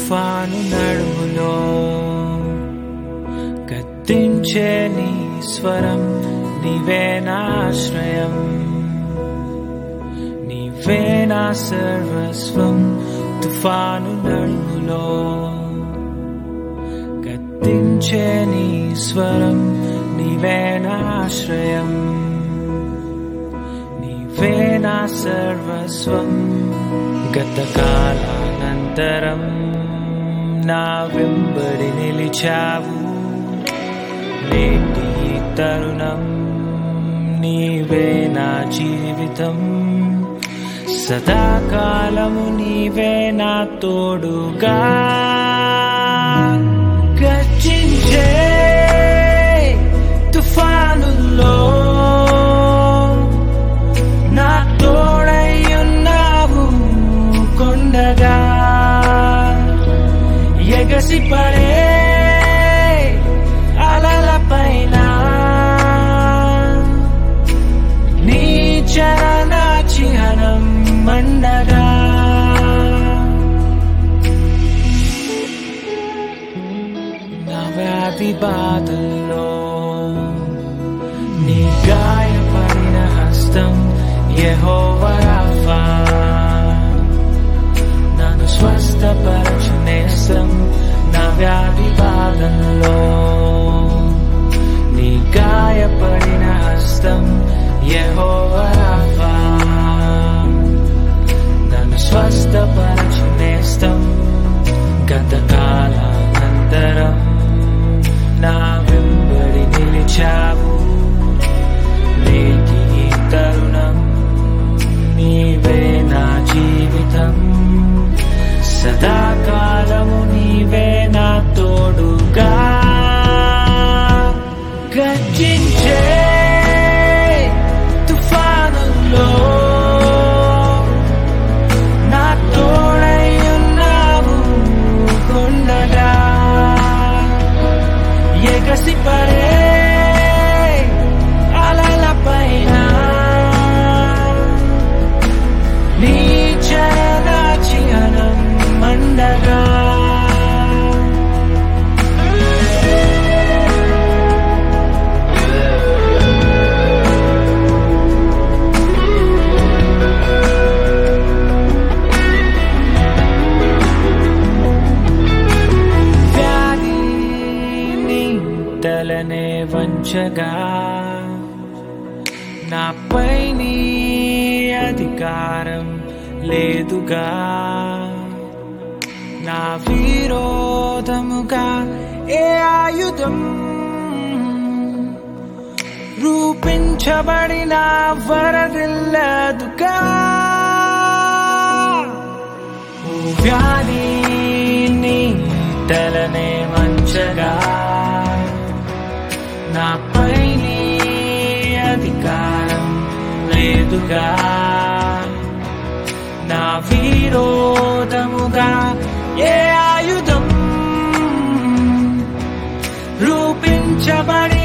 తుఫాను నడుములో గద్దించే నీ స్వరం, నీవే నా ఆశ్రయం, నీవే నా సర్వస్వం. తుఫాను నడుములో గద్దించే నీ స్వరం, నీవే నా ఆశ్రయం, నీవే నా సర్వస్వం. గతకాలానంతరం నా వెంబడి నిలిచావు, నేటి తరుణం నీవే నా జీవితం. సదాకాలము నీవే నా తోడుగా, గర్జించే తుఫానుల్లో నా తోడై ఉన్నావు. కొండగా ఎగసిపడే అలలపైన నీ చరణ చిహ్నం మండగా, నా వ్యాధి బాధల్లో నీ గాయపడిన హస్తం. యెహోవా రాఫా, నన్ను స్వస్థపరచు నేస్తం. నా వ్యాధి బాధల్లో నీ గాయపడిన హస్తం. యెహోవా రాఫా, నన్ను స్వస్థపరచు నేస్తం. గతకాలానంతరం నా వెంబడి నిలిచావు, నేటి తరుణం నీవే నా జీవితం. సదాకాలము నీవే నా తోడుగా, గర్జించే తుఫానుల్లో నా తోడై ఉన్నావు. కొండగా ఎగసిపడే అలలపైన నీ చరణ చిహ్నం మండగా, వ్యాధి నీ తలనే వంచగా, నాపై నీ అధికారం లేదుగా. నా విరోధముగా ఏ ఆయుధం రూపించబడిన వరదిల్లదుగా. ఓ వ్యాధి నీ తలనే వంచగా, నాపై నీ అధికారం లేదుగా. నా విరోధముగా ఏ ఆయుధం రూపించబడి